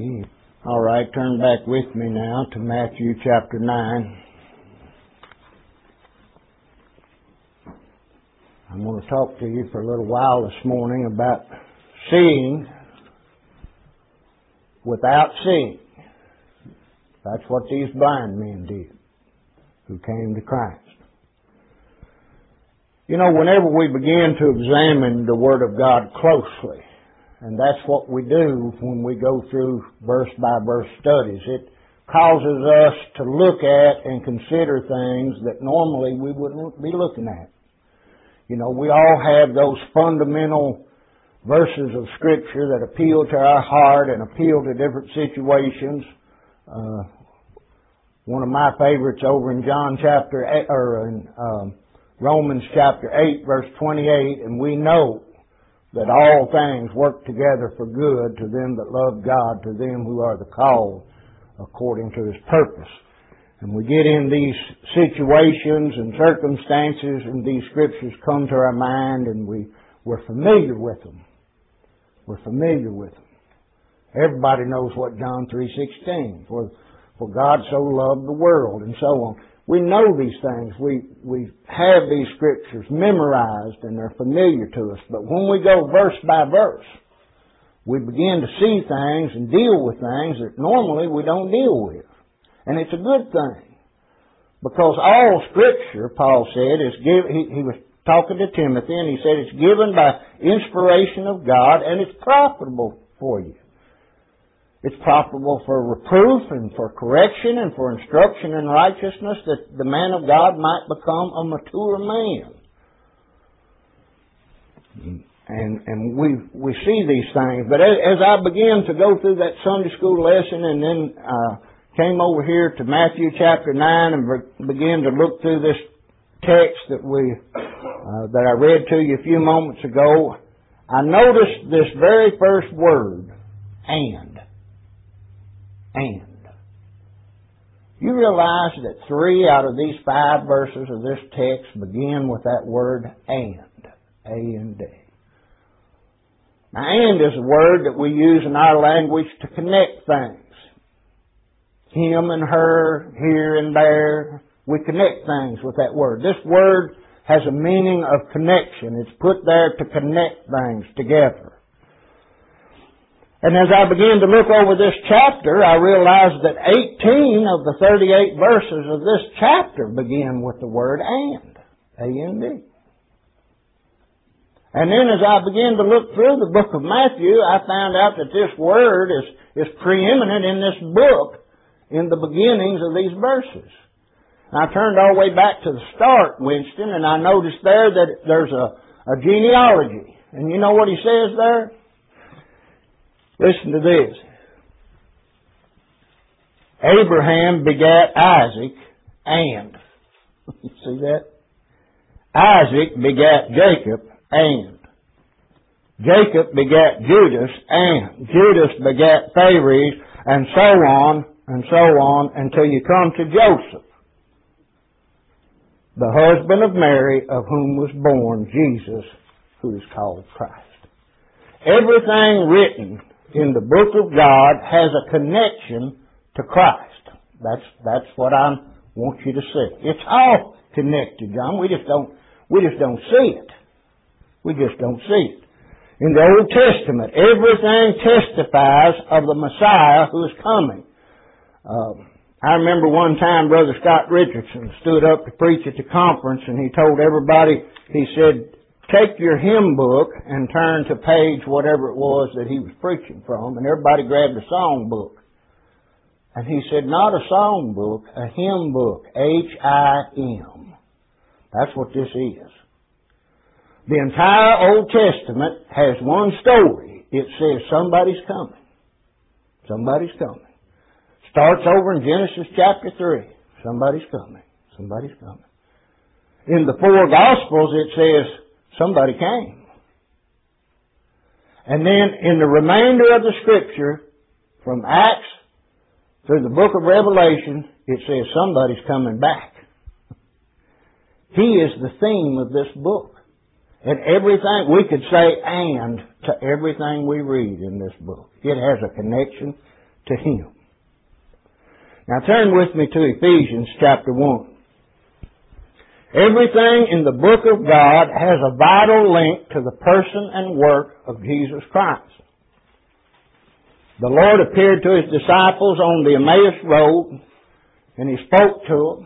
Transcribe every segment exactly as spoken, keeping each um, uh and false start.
All right, turn back with me now to Matthew chapter nine. I'm going to talk to you for a little while this morning about seeing without seeing. That's what these blind men did who came to Christ. You know, whenever we begin to examine the Word of God closely, and that's what we do when we go through verse-by-verse studies, it causes us to look at and consider things that normally we wouldn't be looking at. You know, we all have those fundamental verses of Scripture that appeal to our heart and appeal to different situations. Uh, one of my favorites over in John chapter eight, or in um, Romans chapter eight, verse twenty-eight, and we know that all things work together for good to them that love God, to them who are the called according to His purpose. And we get in these situations and circumstances, and these scriptures come to our mind, and we, we're familiar with them. We're familiar with them. Everybody knows what John three sixteen, for, for God so loved the world, and so on. We know these things. We, we have these scriptures memorized, and they're familiar to us. But when we go verse by verse, we begin to see things and deal with things that normally we don't deal with. And it's a good thing. Because all Scripture, Paul said, is given. He, he was talking to Timothy, and he said it's given by inspiration of God, and it's profitable for you. It's profitable for reproof and for correction and for instruction in righteousness, that the man of God might become a mature man. And and we we see these things. But as, as I began to go through that Sunday school lesson, and then uh, came over here to Matthew chapter nine and be, began to look through this text that we uh, that I read to you a few moments ago, I noticed this very first word, and. And. You realize that three out of these five verses of this text begin with that word and. A and D. Now, and is a word that we use in our language to connect things. Him and her, here and there. We connect things with that word. This word has a meaning of connection. It's put there to connect things together. And as I began to look over this chapter, I realized that eighteen of the thirty-eight verses of this chapter begin with the word and. A and D. And then as I began to look through the book of Matthew, I found out that this word is, is preeminent in this book in the beginnings of these verses. And I turned all the way back to the start, Winston, and I noticed there that there's a, a genealogy. And you know what he says there? Listen to this. Abraham begat Isaac and. You see that? Isaac begat Jacob and. Jacob begat Judas and. Judas begat Phares, and so on and so on until you come to Joseph, the husband of Mary, of whom was born Jesus, who is called Christ. Everything written in the book of God has a connection to Christ. That's that's what I want you to see. It's all connected, John. We just don't we just don't see it. We just don't see it. In the Old Testament, everything testifies of the Messiah who is coming. Um, I remember one time Brother Scott Richardson stood up to preach at the conference, and he told everybody, he said, take your hymn book and turn to page whatever it was that he was preaching from, and everybody grabbed a song book. And he said, not a song book, a hymn book, H I M. That's what this is. The entire Old Testament has one story. It says somebody's coming. Somebody's coming. Starts over in Genesis chapter three. Somebody's coming. Somebody's coming. In the four Gospels it says somebody came. And then in the remainder of the Scripture, from Acts through the book of Revelation, it says somebody's coming back. He is the theme of this book. And everything, we could say and to everything we read in this book. It has a connection to Him. Now turn with me to Ephesians chapter one. Everything in the book of God has a vital link to the person and work of Jesus Christ. The Lord appeared to His disciples on the Emmaus Road, and He spoke to them.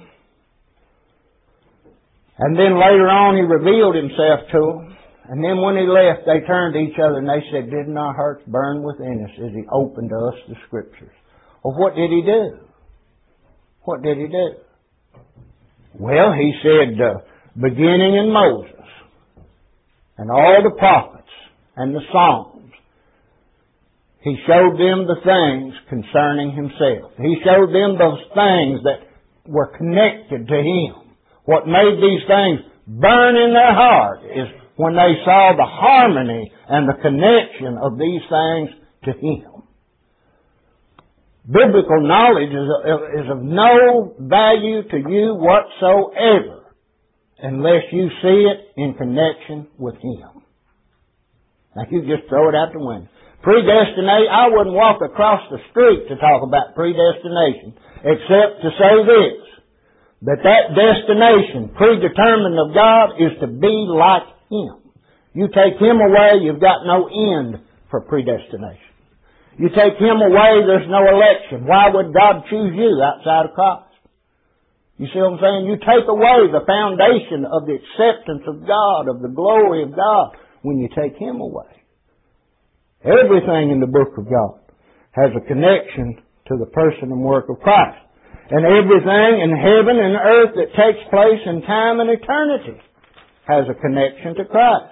And then later on He revealed Himself to them. And then when He left, they turned to each other and they said, "Didn't our hearts burn within us as He opened to us the Scriptures?" Well, what did He do? What did He do? Well, He said, uh, beginning in Moses and all the prophets and the Psalms, He showed them the things concerning Himself. He showed them those things that were connected to Him. What made these things burn in their heart is when they saw the harmony and the connection of these things to Him. Biblical knowledge is of, is of no value to you whatsoever unless you see it in connection with Him. Now you just throw it out the window. Predestinate, I wouldn't walk across the street to talk about predestination except to say this, that that destination, predetermined of God, is to be like Him. You take Him away, you've got no end for predestination. You take Him away, there's no election. Why would God choose you outside of Christ? You see what I'm saying? You take away the foundation of the acceptance of God, of the glory of God, when you take Him away. Everything in the book of God has a connection to the person and work of Christ. And everything in heaven and earth that takes place in time and eternity has a connection to Christ.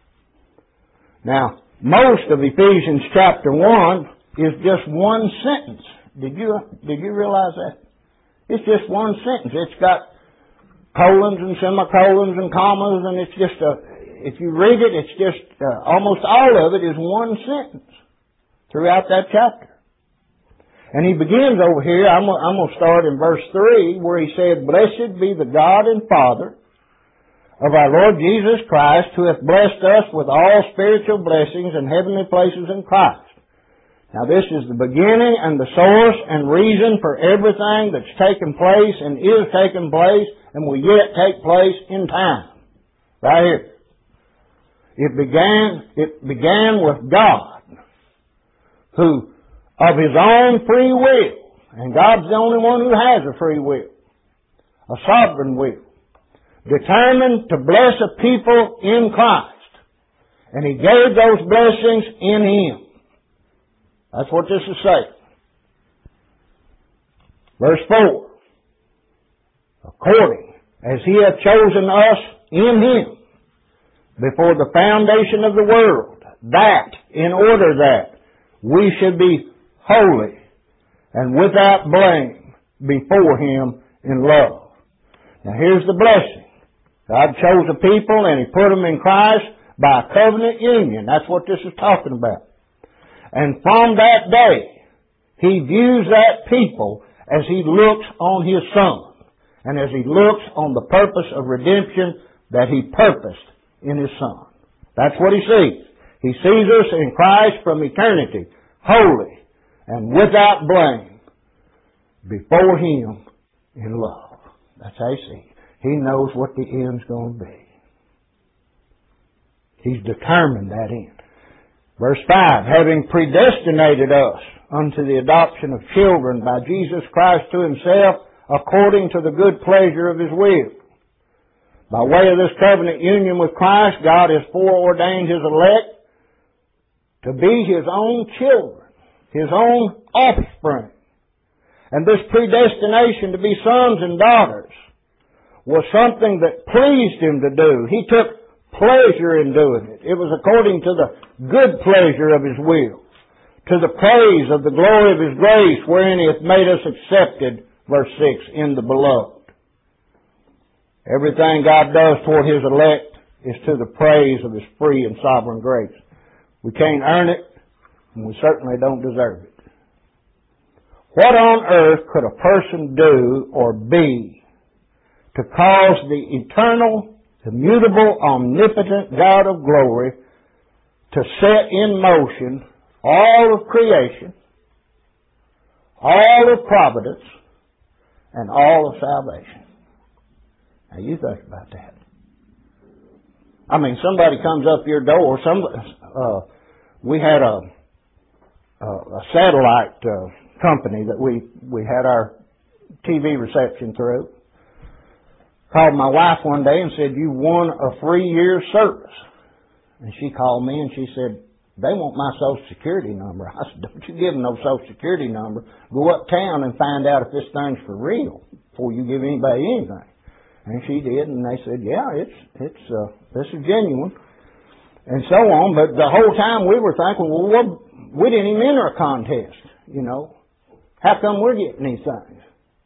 Now, most of Ephesians chapter one is just one sentence. Did you, did you realize that? It's just one sentence. It's got colons and semicolons and commas, and it's just a, if you read it, it's just, uh, almost all of it is one sentence throughout that chapter. And he begins over here, I'm, I'm going to start in verse three, where he said, "Blessed be the God and Father of our Lord Jesus Christ, who hath blessed us with all spiritual blessings in heavenly places in Christ." Now this is the beginning and the source and reason for everything that's taken place and is taking place and will yet take place in time. Right here. It began, it began with God, who, of His own free will, and God's the only one who has a free will, a sovereign will, determined to bless a people in Christ. And He gave those blessings in Him. That's what this is saying. Verse four. According as He hath chosen us in Him before the foundation of the world, that, in order that we should be holy and without blame before Him in love. Now here's the blessing. God chose a people and He put them in Christ by a covenant union. That's what this is talking about. And from that day, He views that people as He looks on His Son, and as He looks on the purpose of redemption that He purposed in His Son. That's what He sees. He sees us in Christ from eternity, holy and without blame, before Him in love. That's how He sees. He knows what the end's going to be. He's determined that end. Verse five, having predestinated us unto the adoption of children by Jesus Christ to Himself, according to the good pleasure of His will. By way of this covenant union with Christ, God has foreordained His elect to be His own children, His own offspring. And this predestination to be sons and daughters was something that pleased Him to do. He took pleasure in doing it. It was according to the good pleasure of His will, to the praise of the glory of His grace, wherein He hath made us accepted, verse six, in the beloved. Everything God does toward His elect is to the praise of His free and sovereign grace. We can't earn it, and we certainly don't deserve it. What on earth could a person do or be to cause the eternal, immutable, omnipotent God of glory to set in motion all of creation, all of providence, and all of salvation. Now you think about that. I mean, somebody comes up your door. Some, uh, we had a, a, a satellite uh, company that we, we had our T V reception through. Called my wife one day and said, "You won a free year's service." And she called me and she said, "They want my Social Security number." I said, "Don't you give them no Social Security number. Go uptown and find out if this thing's for real before you give anybody anything." And she did, and they said, "Yeah, it's it's uh, this is genuine," and so on. But the whole time we were thinking, well, we didn't even enter a contest. You know, how come we're getting these things?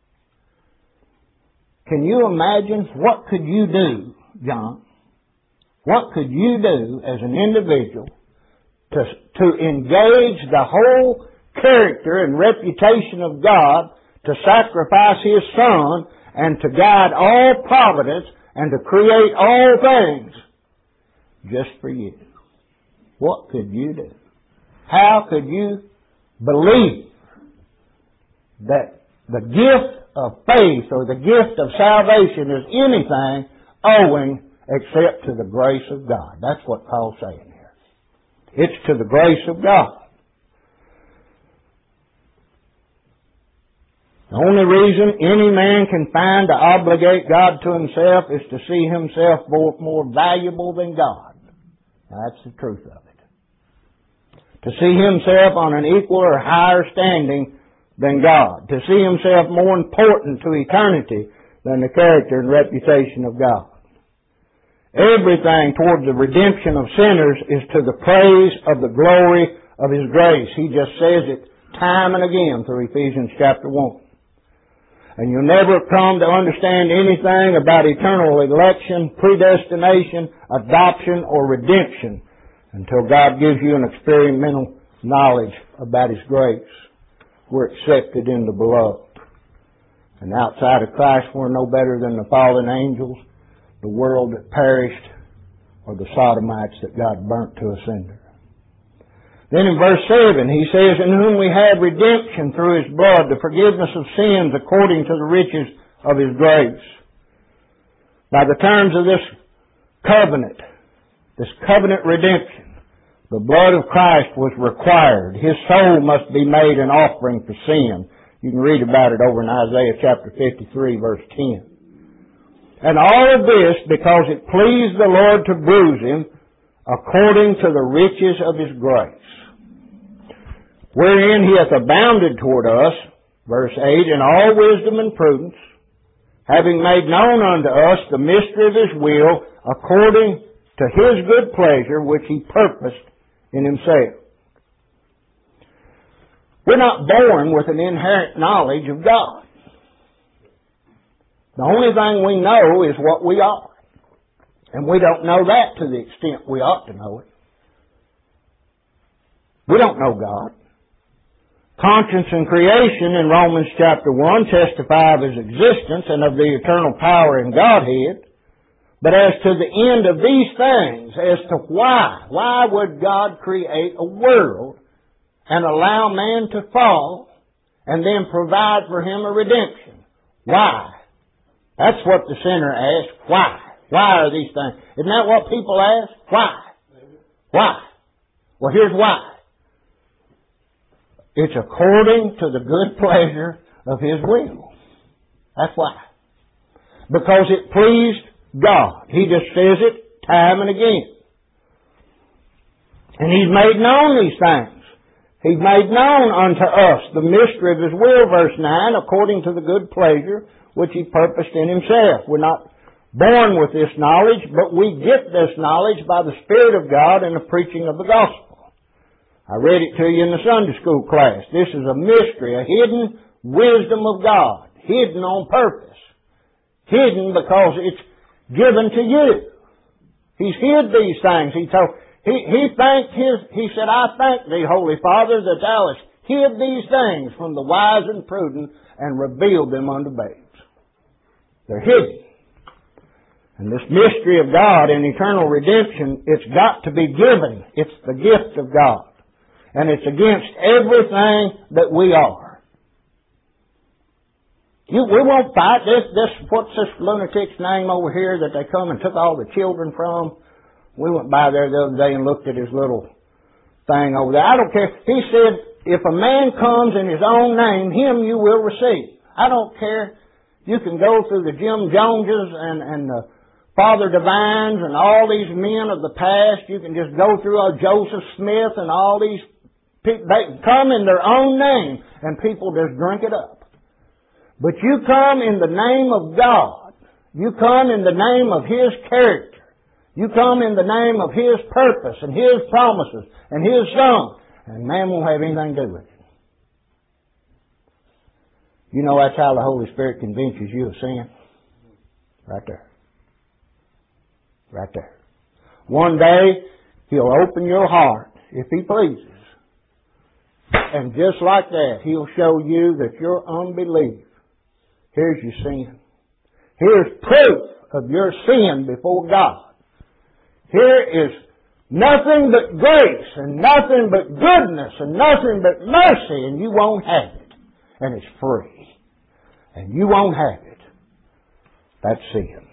Can you imagine what could you do, John? What could you do as an individual to, to engage the whole character and reputation of God, to sacrifice His Son, and to guide all providence, and to create all things just for you? What could you do? How could you believe that the gift of faith or the gift of salvation is anything owing except to the grace of God? That's what Paul's saying here. It's to the grace of God. The only reason any man can find to obligate God to himself is to see himself more, more valuable than God. Now, that's the truth of it. To see himself on an equal or higher standing than God. To see himself more important to eternity than the character and reputation of God. Everything towards the redemption of sinners is to the praise of the glory of His grace. He just says it time and again through Ephesians chapter one. And you'll never come to understand anything about eternal election, predestination, adoption, or redemption until God gives you an experimental knowledge about His grace. We're accepted in the beloved. And outside of Christ, we're no better than the fallen angels, the world that perished, or the sodomites that God burnt to a cinder. Then in verse seven, he says, "In whom we have redemption through His blood, the forgiveness of sins according to the riches of His grace." By the terms of this covenant, this covenant redemption, the blood of Christ was required. His soul must be made an offering for sin. You can read about it over in Isaiah chapter fifty-three, verse ten. And all of this because it pleased the Lord to bruise Him according to the riches of His grace, wherein He hath abounded toward us, verse eight, in all wisdom and prudence, having made known unto us the mystery of His will, according to His good pleasure, which He purposed in Himself. We're not born with an inherent knowledge of God. The only thing we know is what we are. And we don't know that to the extent we ought to know it. We don't know God. Conscience and creation in Romans chapter one testify of His existence and of the eternal power in Godhead. But as to the end of these things, as to why, why would God create a world and allow man to fall and then provide for him a redemption? Why? That's what the sinner asks. Why? Why are these things? Isn't that what people ask? Why? Why? Well, here's why. It's according to the good pleasure of His will. That's why. Because it pleased God. He just says it time and again. And He's made known these things. He's made known unto us the mystery of His will, verse nine, according to the good pleasure which He purposed in Himself. We're not born with this knowledge, but we get this knowledge by the Spirit of God and the preaching of the gospel. I read it to you in the Sunday school class. This is a mystery, a hidden wisdom of God. Hidden on purpose. Hidden because it's given to you. He's hid these things. He told, he, he thanked his, he said, "I thank Thee, Holy Father, that Thou hast hid these things from the wise and prudent and revealed them unto babes." They're hidden. And this mystery of God and eternal redemption, it's got to be given. It's the gift of God. And it's against everything that we are. You, we won't fight. This, this, what's this lunatic's name over here that they come and took all the children from? We went by there the other day and looked at his little thing over there. I don't care. He said, if a man comes in his own name, him you will receive. I don't care. You can go through the Jim Joneses and, and the Father Divines and all these men of the past. You can just go through a Joseph Smith and all these people. They come in their own name and people just drink it up. But you come in the name of God. You come in the name of His character. You come in the name of His purpose and His promises and His Son, and man won't have anything to do with it. You know that's how the Holy Spirit convinces you of sin? Right there. Right there. One day, He'll open your heart, if He pleases. And just like that, He'll show you that your unbelief, here's your sin. Here's proof of your sin before God. Here is nothing but grace and nothing but goodness and nothing but mercy, and you won't have it. And it's free. And you won't have it. That's sin.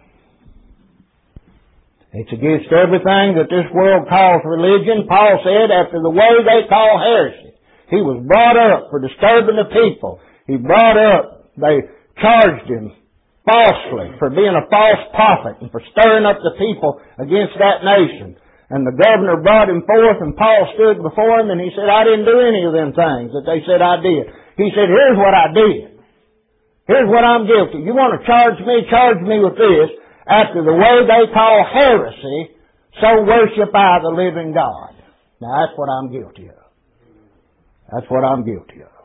It's against everything that this world calls religion. Paul said, after the way they call heresy. He was brought up for disturbing the people. He brought up, they charged him falsely for being a false prophet and for stirring up the people against that nation. And the governor brought him forth, and Paul stood before him, and he said, I didn't do any of them things that they said I did. He said, here's what I did. Here's what I'm guilty. You want to charge me? Charge me with this. After the way they call heresy, so worship I the living God. Now that's what I'm guilty of. That's what I'm guilty of.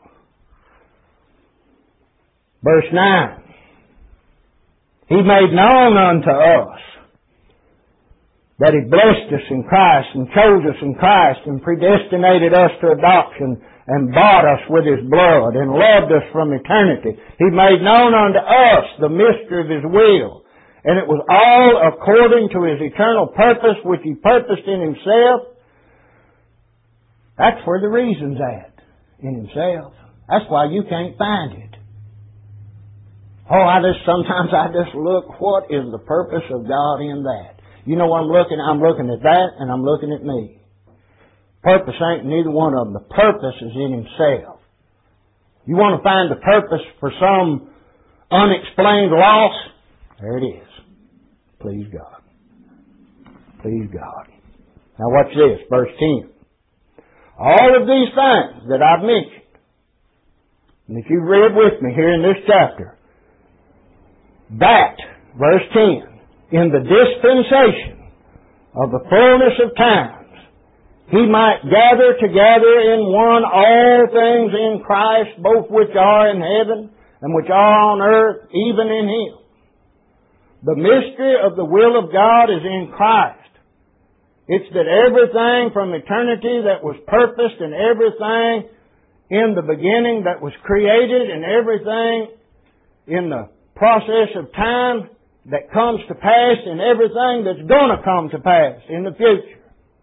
Verse nine. He made known unto us that He blessed us in Christ and chose us in Christ and predestinated us to adoption and bought us with His blood and loved us from eternity. He made known unto us the mystery of His will. And it was all according to His eternal purpose which He purposed in Himself. That's where the reason's at. In Himself. That's why you can't find it. Oh, I just, sometimes I just look, what is the purpose of God in that? You know what I'm looking at? I'm looking at that and I'm looking at me. Purpose ain't neither one of them. The purpose is in Himself. You want to find the purpose for some unexplained loss? There it is. Please God. Please God. Now watch this, verse ten. All of these things that I've mentioned, and if you read with me here in this chapter, that, verse ten, in the dispensation of the fullness of times, He might gather together in one all things in Christ, both which are in heaven and which are on earth, even in Him. The mystery of the will of God is in Christ. It's that everything from eternity that was purposed and everything in the beginning that was created and everything in the process of time that comes to pass and everything that's going to come to pass in the future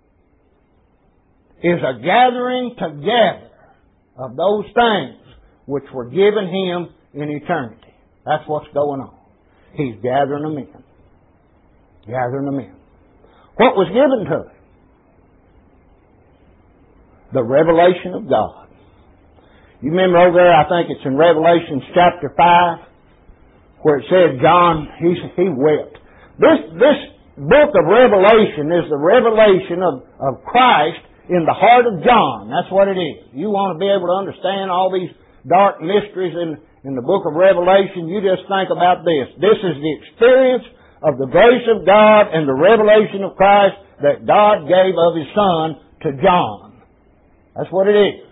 is a gathering together of those things which were given Him in eternity. That's what's going on. He's gathering them in. Gathering them in. What was given to Him? The revelation of God. You remember over there, I think it's in Revelation chapter five, where it said John, he, he wept. This, this book of Revelation is the revelation of, of Christ in the heart of John. That's what it is. You want to be able to understand all these dark mysteries in, in the book of Revelation, you just think about this. This is the experience of the grace of God and the revelation of Christ that God gave of His Son to John. That's what it is.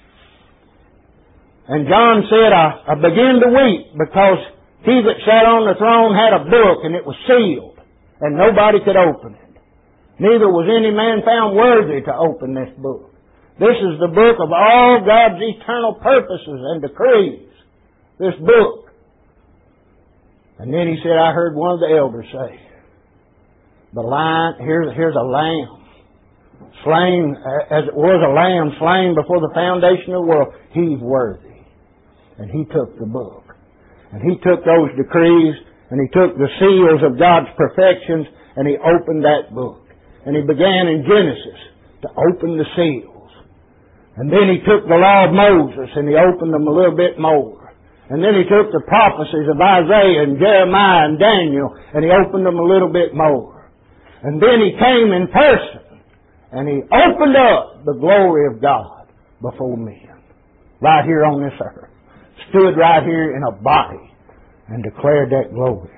And John said, I, I began to weep because He that sat on the throne had a book, and it was sealed, and nobody could open it. Neither was any man found worthy to open this book. This is the book of all God's eternal purposes and decrees. This book. And then he said, I heard one of the elders say, the lion, here's, here's a lamb, slain, as it was a lamb slain before the foundation of the world. He's worthy. And He took the book. And He took those decrees, and He took the seals of God's perfections, and He opened that book. And He began in Genesis to open the seals. And then He took the law of Moses, and He opened them a little bit more. And then He took the prophecies of Isaiah and Jeremiah and Daniel, and He opened them a little bit more. And then He came in person, and He opened up the glory of God before men. Right here on this earth. Stood right here in a body and declared that glory.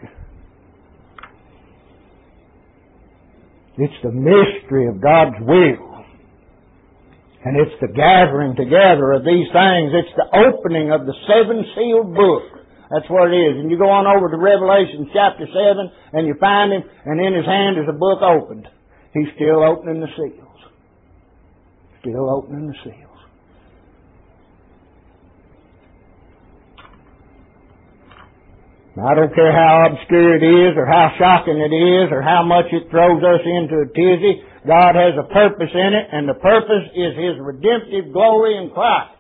It's the mystery of God's will. And it's the gathering together of these things. It's the opening of the seven sealed book. That's what it is. And you go on over to Revelation chapter seven and you find Him, and in His hand is a book opened. He's still opening the seals. Still opening the seals. Now, I don't care how obscure it is, or how shocking it is, or how much it throws us into a tizzy. God has a purpose in it, and the purpose is His redemptive glory in Christ.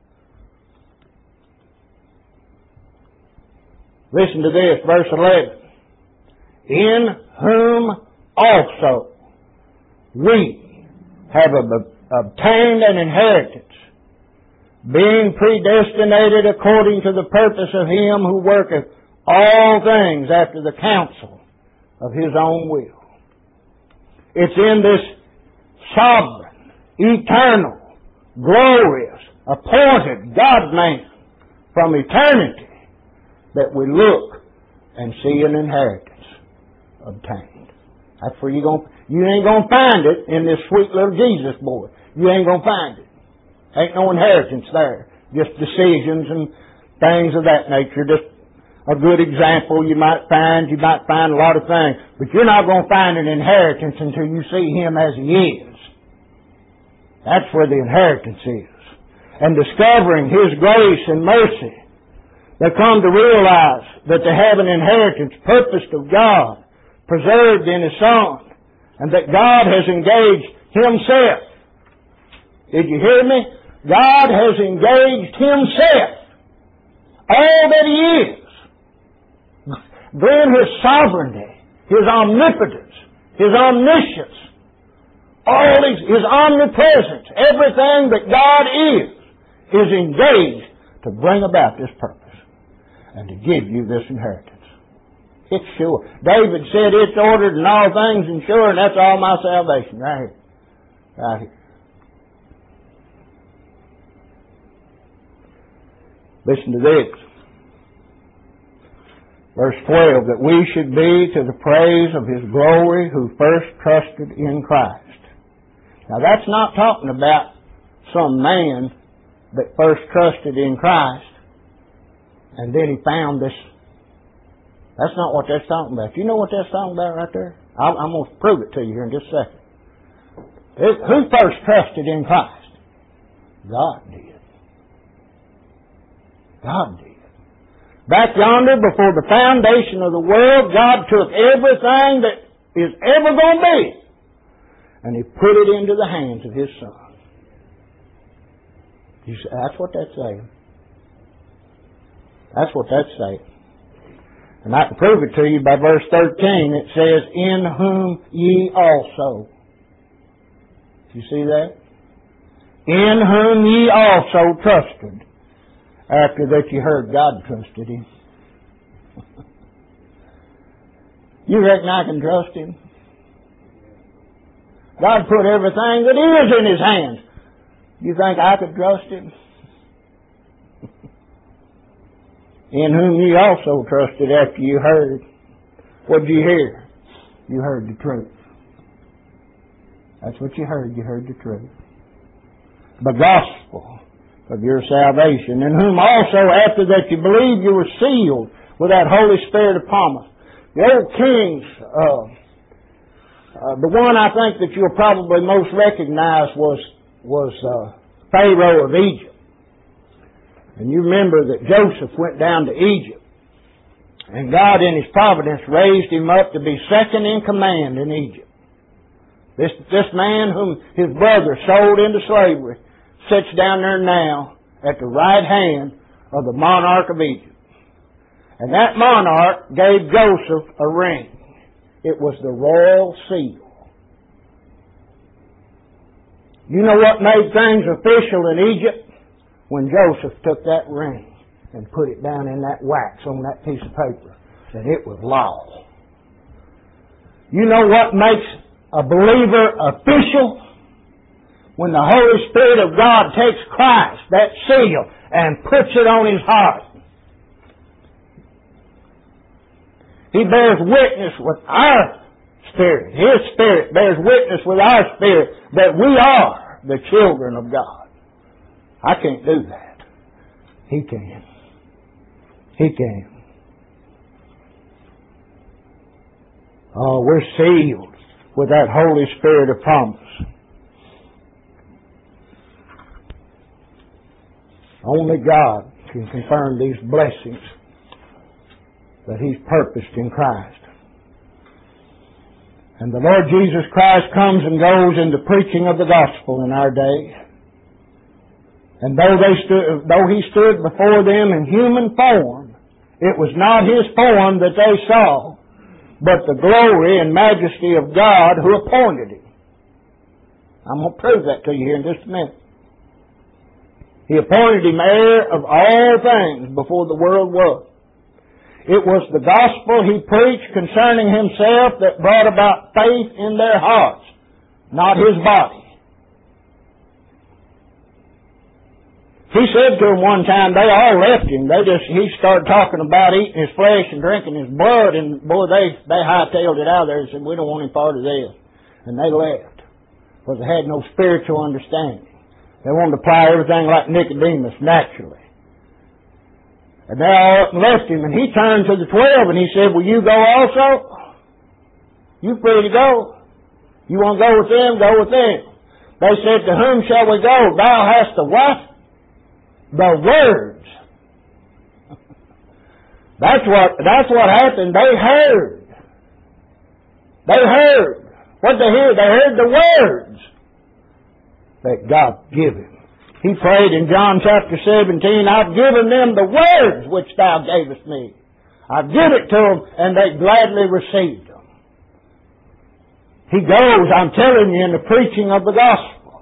Listen to this, verse eleven. In whom also we have obtained an inheritance, being predestinated according to the purpose of Him who worketh all things after the counsel of His own will. It's in this sovereign, eternal, glorious, appointed God-man from eternity that we look and see an inheritance obtained. That's where you're going. You ain't going to find it in this sweet little Jesus boy. You ain't going to find it. Ain't no inheritance there. Just decisions and things of that nature. Just a good example you might find. You might find a lot of things. But you're not going to find an inheritance until you see Him as He is. That's where the inheritance is. And discovering His grace and mercy, they come to realize that they have an inheritance purposed of God, preserved in His Son, and that God has engaged Himself. Did you hear me? God has engaged Himself. All that He is. Then His sovereignty, His omnipotence, His omniscience, all His, His omnipresence, everything that God is, is engaged to bring about this purpose and to give you this inheritance. It's sure. David said it's ordered in all things and sure, and that's all my salvation right here. Right here. Listen to this. Verse twelve, that we should be to the praise of His glory who first trusted in Christ. Now that's not talking about some man that first trusted in Christ and then he found this. That's not what that's talking about. You know what that's talking about right there? I'm, I'm going to prove it to you here in just a second. Who first trusted in Christ? God did. God did. Back yonder, before the foundation of the world, God took everything that is ever going to be, and He put it into the hands of His Son. You say, that's what that's saying. That's what that's saying. And I can prove it to you by verse thirteen. It says, in whom ye also. You see that? In whom ye also trusted. After that you heard God trusted Him. You reckon I can trust Him? God put everything that is in His hands. You think I could trust Him? In whom ye also trusted after you heard. What did you hear? You heard the truth. That's what you heard. You heard the truth. The gospel of your salvation, in whom also after that you believed you were sealed with that Holy Spirit of promise. The old kings, uh, uh, the one I think that you'll probably most recognize was was uh, Pharaoh of Egypt. And you remember that Joseph went down to Egypt, and God in His providence raised him up to be second in command in Egypt. This this man whom his brother sold into slavery sits down there now at the right hand of the monarch of Egypt. And that monarch gave Joseph a ring. It was the royal seal. You know what made things official in Egypt? When Joseph took that ring and put it down in that wax on that piece of paper, that it was law. You know what makes a believer official? When the Holy Spirit of God takes Christ, that seal, and puts it on his heart. He bears witness with our spirit. His spirit bears witness with our spirit that we are the children of God. I can't do that. He can. He can. Oh, we're sealed with that Holy Spirit of promise. Only God can confirm these blessings that He's purposed in Christ. And the Lord Jesus Christ comes and goes in the preaching of the gospel in our day. And though they stood, though He stood before them in human form, it was not His form that they saw, but the glory and majesty of God who appointed Him. I'm going to prove that to you here in just a minute. He appointed Him heir of all things before the world was. It was the gospel He preached concerning Himself that brought about faith in their hearts, not His body. He said to them one time, they all left Him. They just, He started talking about eating His flesh and drinking His blood, and boy, they, they hightailed it out of there and said, we don't want any part of this. And they left, because they had no spiritual understanding. They wanted to apply everything like Nicodemus, naturally. And they all up and left Him, and He turned to the twelve and He said, will you go also? You free to go. You want to go with them? Go with them. They said, to whom shall we go? Thou hast the what? The words. That's what, that's what happened. They heard. They heard. What they heard? They heard the words that God given. He prayed in John chapter seventeen, I've given them the words which Thou gavest me. I've given it to them, and they gladly received them. He goes, I'm telling you, in the preaching of the gospel.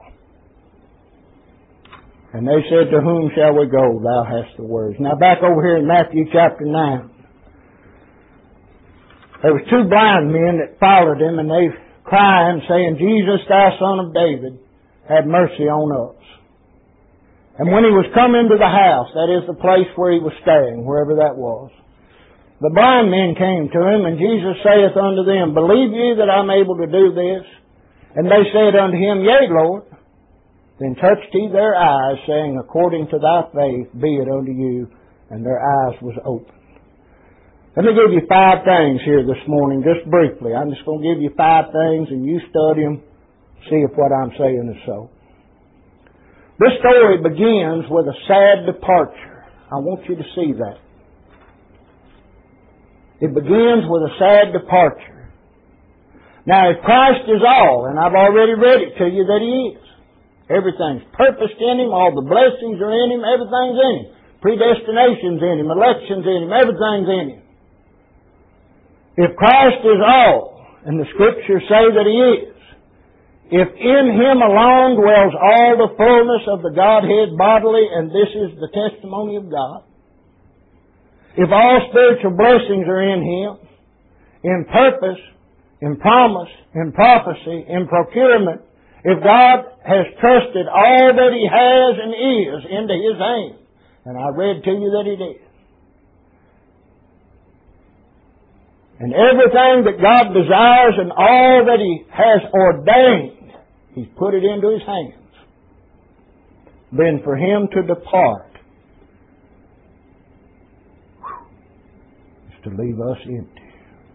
And they said, to whom shall we go? Thou hast the words. Now back over here in Matthew chapter nine. There was two blind men that followed Him, and they crying, saying, Jesus, Thou Son of David, have mercy on us. And when He was come into the house, that is the place where He was staying, wherever that was, the blind men came to Him, and Jesus saith unto them, believe ye that I'm able to do this? And they said unto Him, yea, Lord. Then touched He their eyes, saying, according to thy faith be it unto you. And their eyes was opened. Let me give you five things here this morning, just briefly. I'm just going to give you five things, and you study them, see if what I'm saying is so. This story begins with a sad departure. I want you to see that. It begins with a sad departure. Now, if Christ is all, and I've already read it to you that He is, everything's purposed in Him, all the blessings are in Him, everything's in Him. Predestination's in Him, election's in Him, everything's in Him. If Christ is all, and the Scriptures say that He is, if in Him alone dwells all the fullness of the Godhead bodily, and this is the testimony of God, if all spiritual blessings are in Him, in purpose, in promise, in prophecy, in procurement, if God has trusted all that He has and is into His hand, and I read to you that He did, and everything that God desires and all that He has ordained, He's put it into His hands. Then for Him to depart is to leave us empty.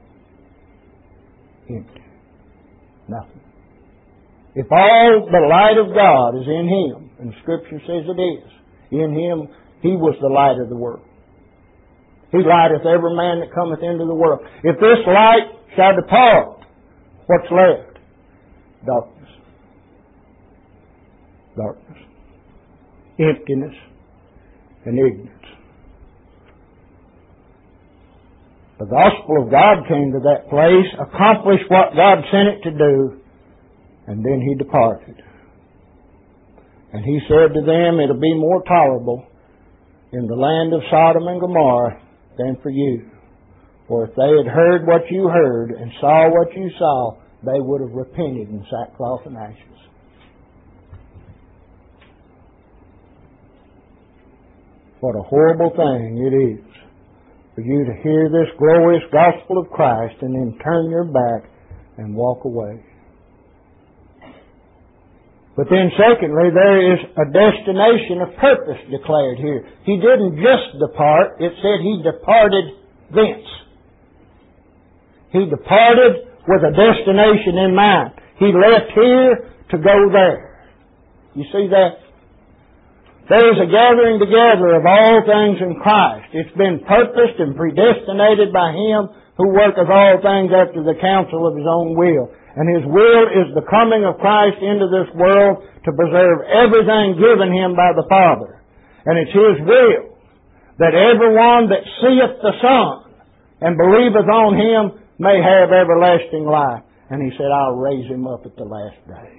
Empty. Nothing. If all the light of God is in Him, and Scripture says it is, in Him He was the light of the world. He lighteth every man that cometh into the world. If this light shall depart, what's left? Darkness. Darkness. Emptiness and ignorance. The gospel of God came to that place, accomplished what God sent it to do, and then He departed. And He said to them, it'll be more tolerable in the land of Sodom and Gomorrah than for you. For if they had heard what you heard and saw what you saw, they would have repented in sackcloth and ashes. What a horrible thing it is for you to hear this glorious gospel of Christ and then turn your back and walk away. But then secondly, there is a destination of purpose declared here. He didn't just depart, it said He departed thence. He departed with a destination in mind. He left here to go there. You see that? There is a gathering together of all things in Christ. It's been purposed and predestinated by Him who worketh all things after the counsel of His own will. And His will is the coming of Christ into this world to preserve everything given Him by the Father. And it's His will that everyone that seeth the Son and believeth on Him may have everlasting life. And He said, I'll raise him up at the last day.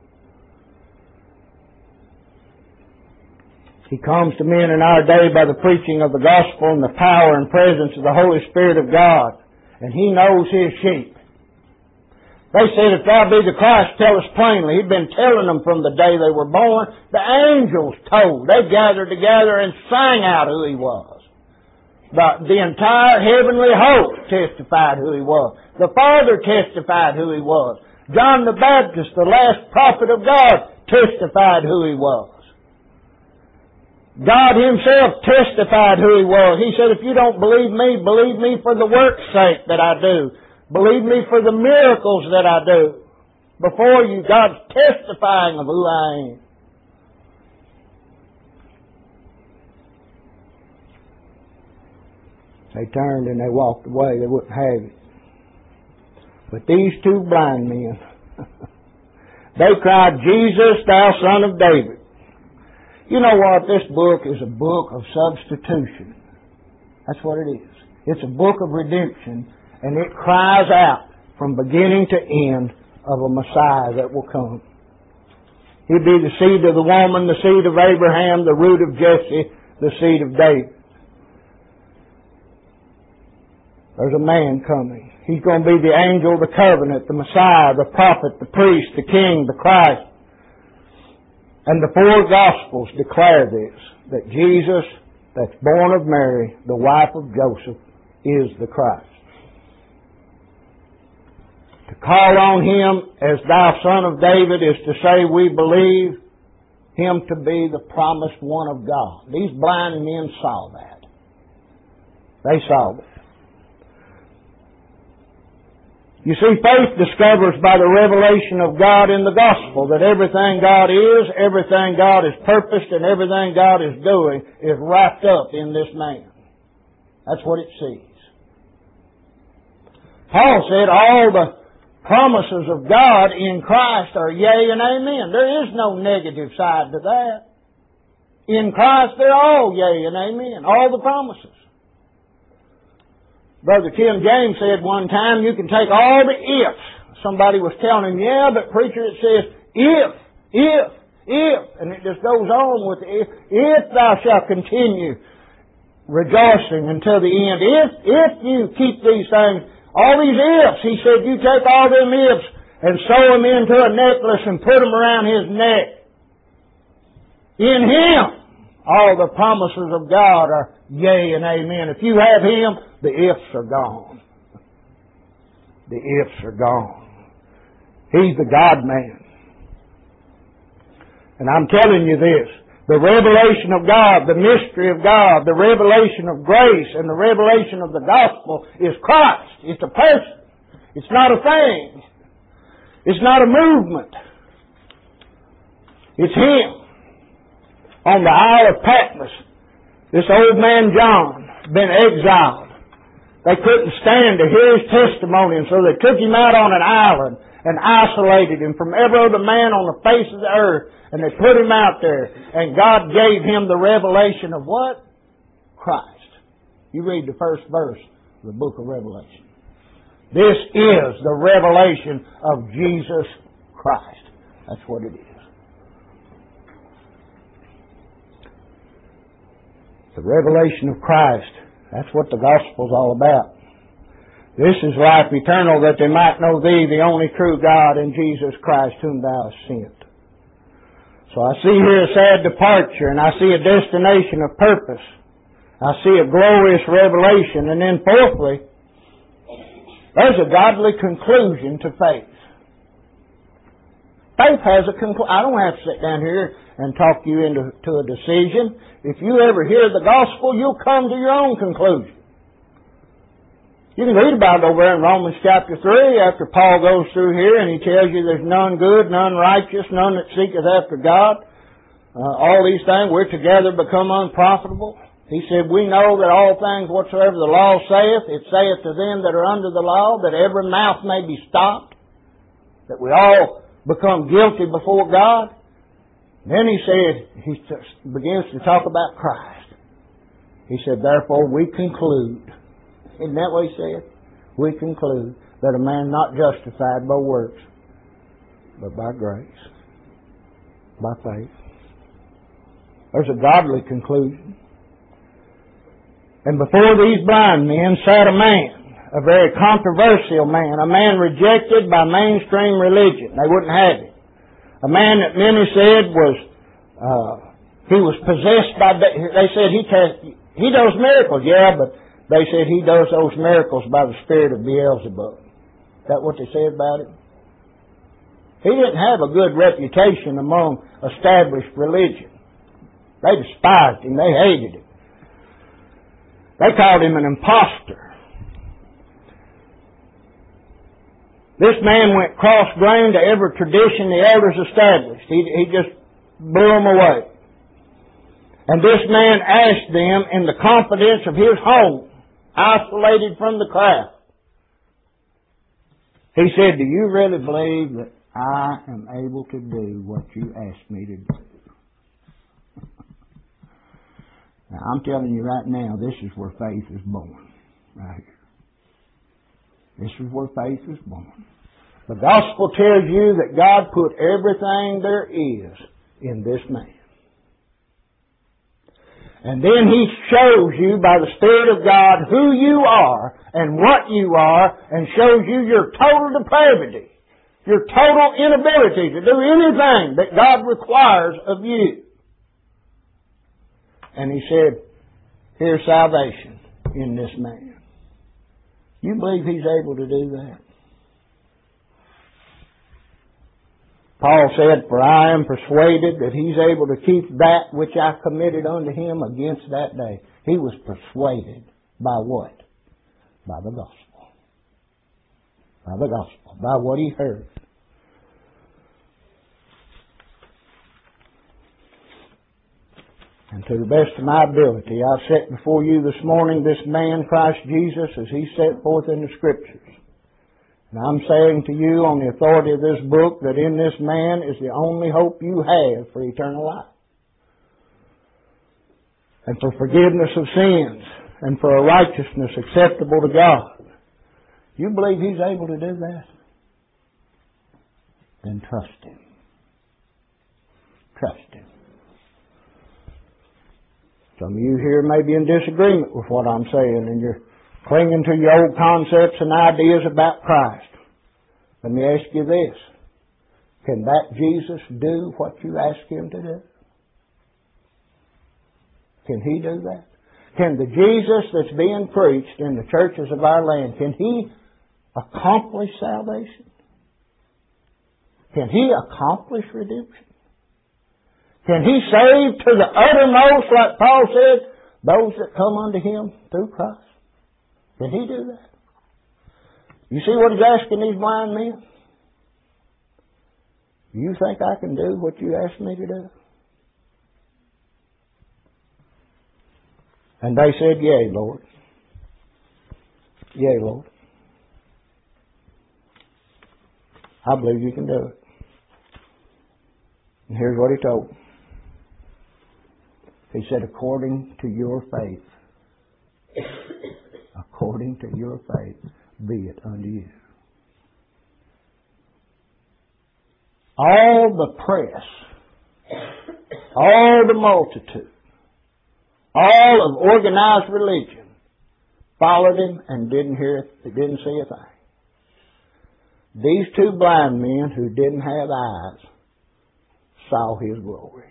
He comes to men in our day by the preaching of the gospel and the power and presence of the Holy Spirit of God. And He knows His sheep. They said, if Thou be the Christ, tell us plainly. He'd been telling them from the day they were born. The angels told. They gathered together and sang out who He was. But the entire heavenly host testified who He was. The Father testified who He was. John the Baptist, the last prophet of God, testified who He was. God Himself testified who He was. He said, if you don't believe me, believe me for the work's sake that I do. Believe me for the miracles that I do. Before you, God's testifying of who I am. They turned and they walked away. They wouldn't have it. But these two blind men, they cried, Jesus, Thou Son of David. You know what? This book is a book of substitution. That's what it is. It's a book of redemption, and it cries out from beginning to end of a Messiah that will come. He'd be the seed of the woman, the seed of Abraham, the root of Jesse, the seed of David. There's a man coming. He's going to be the angel of the covenant, the Messiah, the prophet, the priest, the king, the Christ. And the four Gospels declare this, that Jesus, that's born of Mary, the wife of Joseph, is the Christ. To call on Him as Thou Son of David is to say we believe Him to be the promised one of God. These blind men saw that. They saw that. You see, faith discovers by the revelation of God in the gospel that everything God is, everything God has purposed, and everything God is doing is wrapped up in this man. That's what it sees. Paul said all the promises of God in Christ are yea and amen. There is no negative side to that. In Christ they're all yea and amen. All the promises. Brother Tim James said one time, you can take all the ifs. Somebody was telling him, yeah, but preacher, it says if, if, if. And it just goes on with the if. If thou shalt continue rejoicing until the end. If, if you keep these things, all these ifs. He said, you take all them ifs and sew them into a necklace and put them around his neck. In Him, all the promises of God are yea and amen. If you have Him, the ifs are gone. The ifs are gone. He's the God-man. And I'm telling you this, the revelation of God, the mystery of God, the revelation of grace, and the revelation of the gospel is Christ. It's a person. It's not a thing. It's not a movement. It's Him. On the Isle of Patmos, this old man John been exiled. They couldn't stand to hear his testimony, and so they took him out on an island and isolated him from every other man on the face of the earth, and they put him out there, and God gave him the revelation of what? Christ. You read the first verse the book of Revelation. This is the revelation of Jesus Christ. That's what it is. The revelation of Christ. That's what the gospel's all about. This is life eternal, that they might know Thee, the only true God, and Jesus Christ, whom Thou hast sent. So I see here a sad departure, and I see a destination of purpose. I see a glorious revelation, and then fourthly, there's a godly conclusion to faith. Faith has a conclusion. I don't have to sit down here and talk you into to a decision. If you ever hear the gospel, you'll come to your own conclusion. You can read about it over there in Romans chapter three, after Paul goes through here and he tells you there's none good, none righteous, none that seeketh after God. Uh, all these things, we're together become unprofitable. He said, we know that all things whatsoever the law saith, it saith to them that are under the law, that every mouth may be stopped, that we all become guilty before God. Then he said, he begins to talk about Christ. He said, therefore we conclude. Isn't that what he said? We conclude that a man not justified by works, but by grace, by faith. There's a godly conclusion. And before these blind men sat a man, a very controversial man, a man rejected by mainstream religion. They wouldn't have him. A man that many said was, uh, he was possessed by, they said he, he does miracles, yeah, but they said he does those miracles by the spirit of Beelzebub. Is that what they said about him? He didn't have a good reputation among established religion. They despised him. They hated him. They called him an impostor. This man went cross-grained to every tradition the elders established. He, he just blew them away. And this man asked them in the confidence of his home, isolated from the crowd. He said, do you really believe that I am able to do what you asked me to do? Now, I'm telling you right now, this is where faith is born. Right here. This is where faith is born. The gospel tells you that God put everything there is in this man. And then He shows you by the Spirit of God who you are and what you are, and shows you your total depravity, your total inability to do anything that God requires of you. And He said, here's salvation in this man. You believe He's able to do that? Paul said, for I am persuaded that He's able to keep that which I committed unto Him against that day. He was persuaded by what? By the gospel. By the gospel. By what he heard. And to the best of my ability, I set before you this morning this man, Christ Jesus, as He set forth in the Scriptures. And I'm saying to you on the authority of this book that in this man is the only hope you have for eternal life. And for forgiveness of sins. And for a righteousness acceptable to God. You believe He's able to do that? Then trust Him. Trust Him. Some of you here may be in disagreement with what I'm saying, and you're clinging to your old concepts and ideas about Christ. Let me ask you this. Can that Jesus do what you ask Him to do? Can He do that? Can the Jesus that's being preached in the churches of our land, can He accomplish salvation? Can He accomplish redemption? Can He save to the uttermost, like Paul said, those that come unto Him through Christ? Can He do that? You see what He's asking these blind men? Do you think I can do what you asked me to do? And they said, yea, Lord. Yea, Lord. I believe you can do it. And here's what He told them. He said, according to your faith. According according to your faith, be it unto you. All the press, all the multitude, all of organized religion followed him and didn't hear, they didn't see a thing. These two blind men who didn't have eyes saw his glory.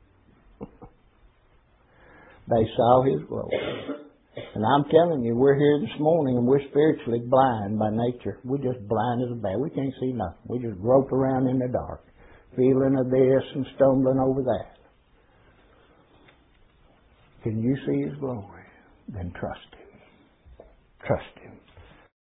They saw his glory. And I'm telling you, we're here this morning and we're spiritually blind by nature. We're just blind as a bat. We can't see nothing. We just grope around in the dark, feeling of this and stumbling over that. Can you see his glory? Then trust him. Trust him.